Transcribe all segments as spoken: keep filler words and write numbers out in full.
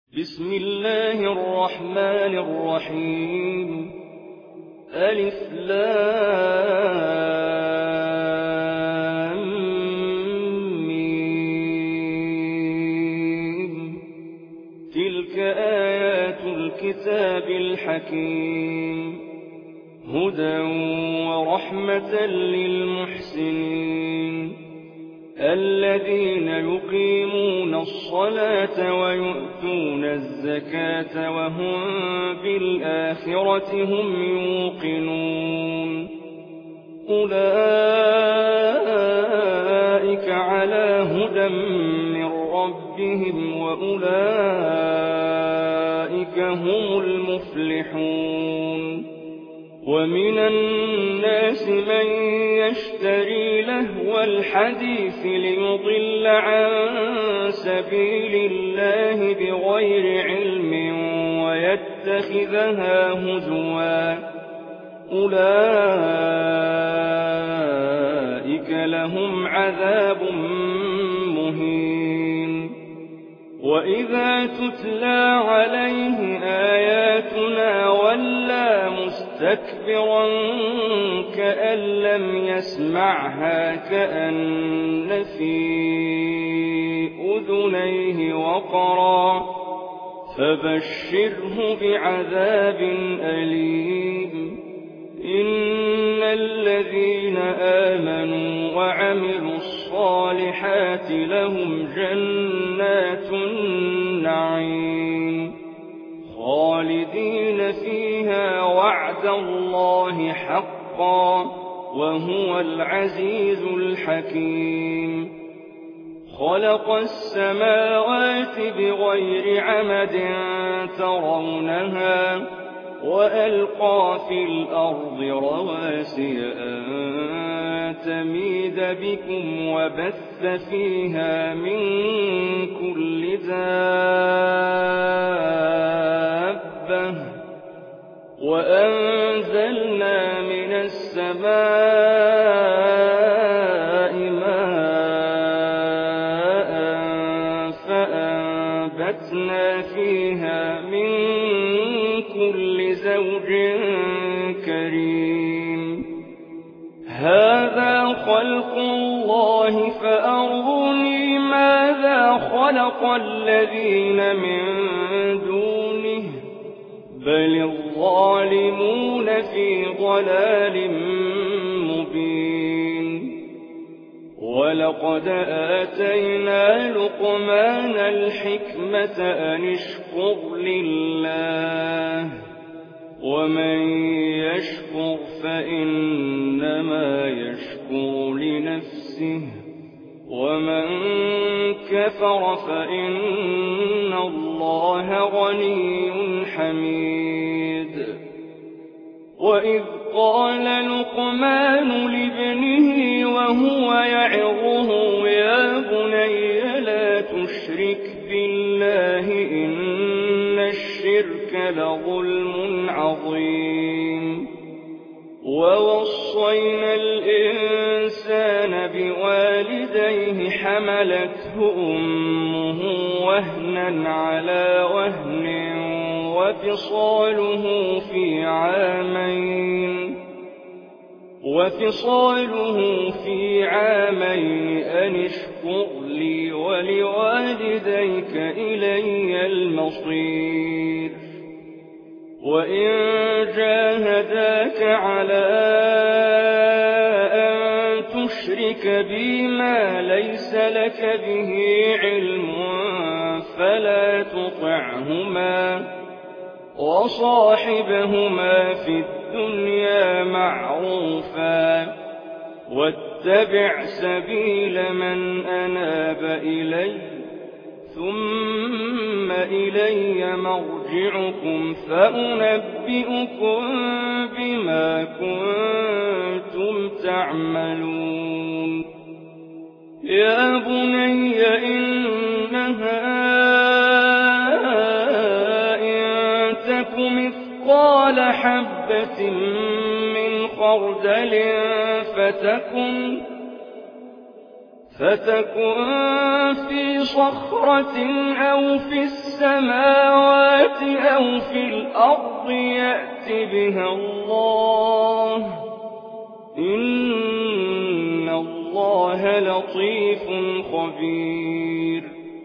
بسم الله الرحمن الرحيم ألف لام ميم تلك آيات الكتاب الحكيم هدى ورحمة للمحسنين الذين يقيمون الصلاة ويؤتون الزكاة وهم بالآخرة هم يوقنون أولئك على هدى من ربهم وأولئك هم المفلحون ومن الناس من يشتري لهو الحديث ليضل عن سبيل الله بغير علم ويتخذها هزوا أولئك لهم عذاب مهين وإذا تتلى عليه آياتنا ولى مستكبرا كأن لم يسمعها كأن في أذنيه وقرا فبشره بعذاب أليم إن الذين آمنوا وعملوا الصالحات لهم جنات النعيم خالدين فيها وعد الله حقا وهو العزيز الحكيم خلق السماوات بغير عمد ترونها وألقى في الأرض رواسي أن تميد بكم وبث فيها من كل دابة وأنزلنا من السماء ماء فأنبتنا فيها من كل زوج كريم هذا خلق الله فأروني ماذا خلق الذين من دونه بل الظالمون في ضلال مبين ولقد آتينا لقمان الحكمة أن اشكر لله ومن يشكر فإنما يشكر لنفسه ومن كفر فإن الله غني حميد وإذ قال لقمان لابنه وهو يعظه يا بني لا تشرك بالله إن الشرك لظلم عظيم ووصينا الإنسان بوالديه حملته أمه وهنا على وهن وفصاله في عامين وفصاله في عامين أن اشكر لي ولوالديك إلي المصير وإن جاهداك على أن تشرك بي ما ليس لك به علم فلا تطعهما وصاحبهما في الدنيا معروفا واتبع سبيل من أناب إلي ثم إلي مرجعكم فأنبئكم بما كنتم تعملون يا بني إنها إن تك مثقال حبة من خردل فتكن فتكن في صخرة أو في السماوات أو في الأرض يأت بها الله إن الله لطيف خبير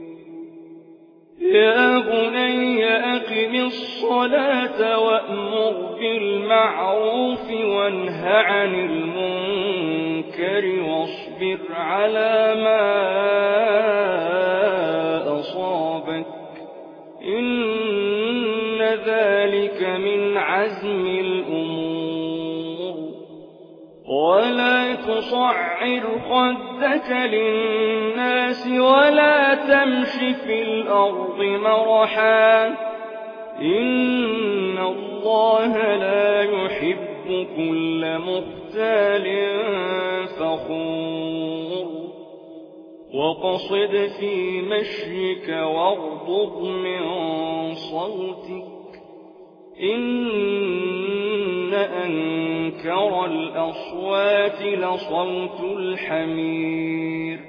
يا بني أقم الصلاة وأمر بالمعروف وانه عن المنكر واصبر على ما أصابك إن ذلك من عزم الأمور ولا تصعر خدك للناس ولا تمش في الأرض مرحا إن الله لا يحب كل مختال فخور وقصد في مشيك واغضض من صوتك إن أنكر الأصوات لصوت الحمير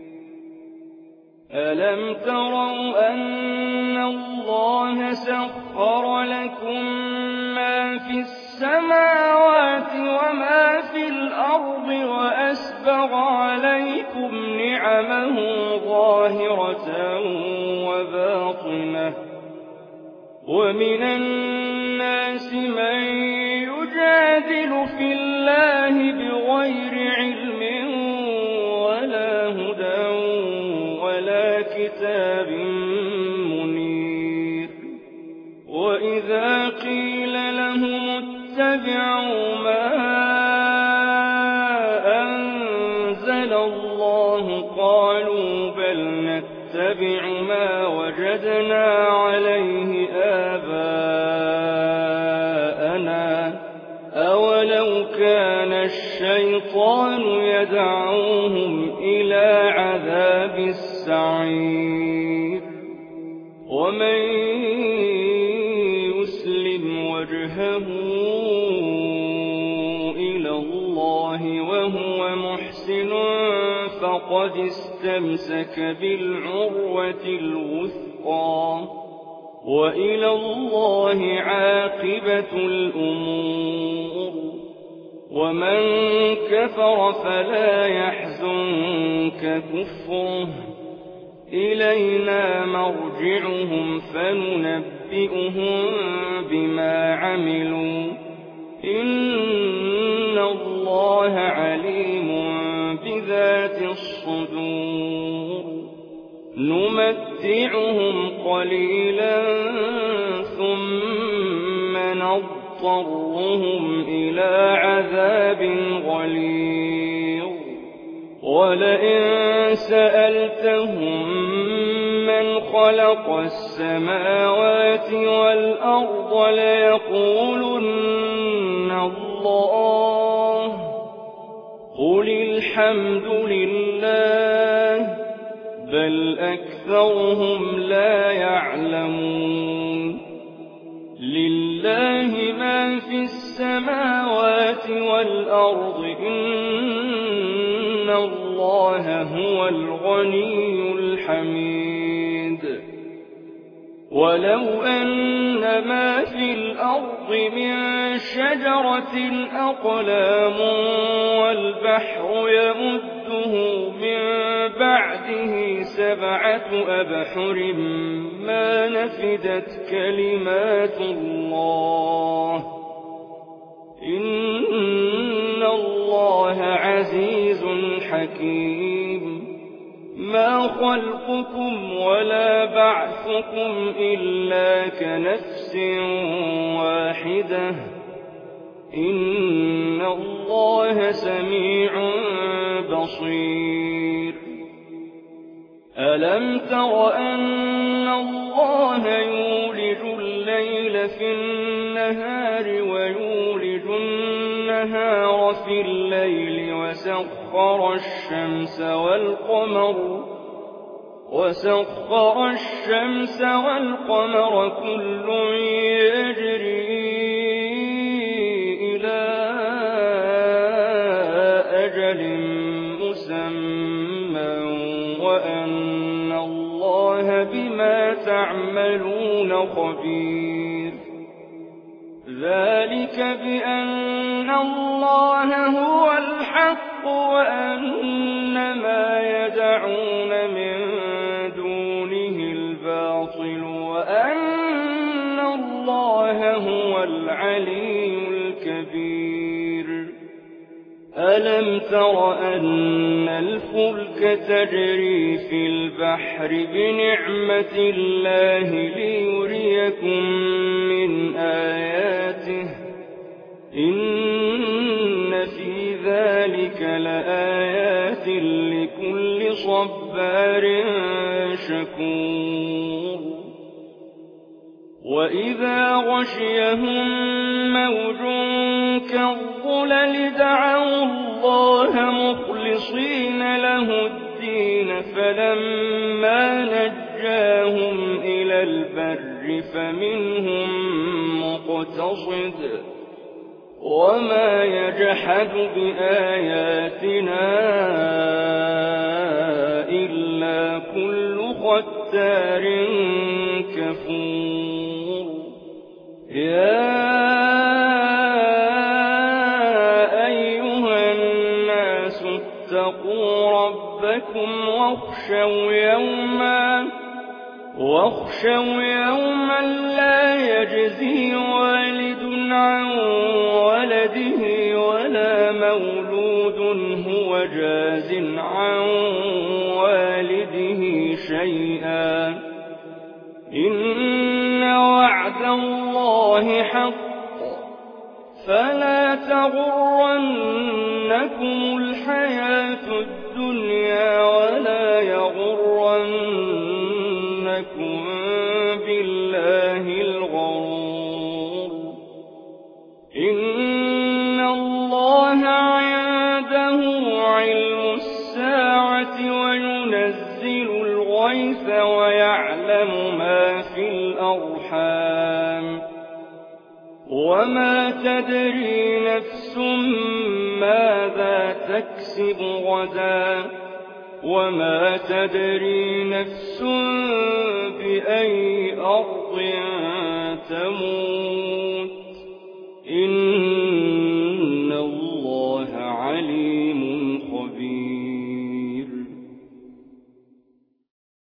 ألم تروا أن الله سخر لكم ما في السماوات وما في الأرض وأسبغ عليكم نعمه ظاهرة وباطنة ومن الناس من يجادل في الله بغير علم ولا هدى ولا كتاب منير وإذا قيل لهم اتبعوا ما أنزل الله قالوا بل نتبع ما وجدنا عليه آباءنا أولو كان الشيطان يدعوهم إلى عذاب السعير ومن يسلم وجهه إلى الله وهو محسن فقد استمسك بالعروة الوثقى وإلى الله عاقبة الأمور ومن كفر فلا يحزنك كفره إلينا مرجعهم فننبئهم بما عملوا إن الله عليم بذات الصدور نمتعهم قليلا ثم نضطرهم إلى عذاب غليظ ولئن سألتهم من خلق السماوات والأرض ليقولن الله قل الحمد لله بل أكثرهم لا يعلمون لله ما في السماوات والأرض إن الله هو الغني الحميد ولو أن ما في الأرض من شجرة أقلام والبحر يمده من بعده سبعة أبحر ما نفدت كلمات الله إن الله عزيز حكيم ما خلقكم ولا بعثكم إلا كنفس واحدة إن الله سميع بصير ألم تر أن الله يولج الليل في النهار ويولج النهار في الليل وسخر الشمس والقمر وسخر الشمس والقمر كل يجري إلى أجل مسمى بما تعملون خبير ذلك بأن الله هو الحق وأن ما يدعون من دونه الباطل وأن الله هو العلي الكبير ألم تر أن الفلك تجري في البحر بنعمة الله ليريكم من آياته إن في ذلك لآيات لكل صبار شكور وإذا غشيهم موج كالظلل دعوا الله مخلصين له الدين فلما نجاهم إلى البر فمنهم مقتصد وما يجحد بآياتنا إلا كل ختار كفور يا أيها الناس اتقوا ربكم واخشوا يوما واخشوا يوما لا يجزي والد عن ولده ولا مولود هو جاز عن والده شيئا إن وعد الله حق فلا تغرنكم الحياة الدنيا ولا يغرنكم بالله الغرور إن الله عنده علم الساعة وينزل الغيث ويعلم ما في الأرحام وما تدري نفس ماذا تكسب غدا وما تدري نفس بأي أرض تموت